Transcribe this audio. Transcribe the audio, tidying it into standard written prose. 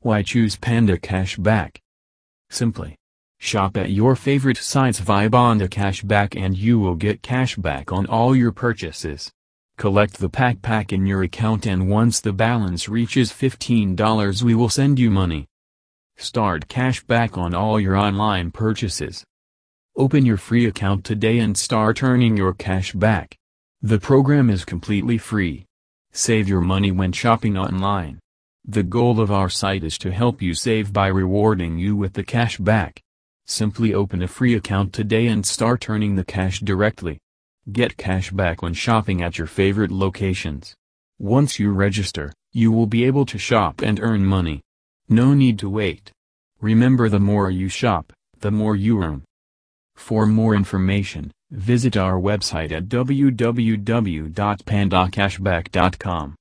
Why choose Panda Cashback? Simply shop at your favorite sites via Panda Cashback and you will get cashback on all your purchases. Collect the pack in your account and once the balance reaches $15 we will send you money. Start cashback on all your online purchases. Open your free account today and start earning your cash back. The program is completely free. Save your money when shopping online. The goal of our site is to help you save by rewarding you with the cash back. Simply open a free account today and start earning the cash directly. Get cash back when shopping at your favorite locations. Once you register, you will be able to shop and earn money. No need to wait. Remember, the more you shop, the more you earn. For more information, visit our website at www.pandacashback.com.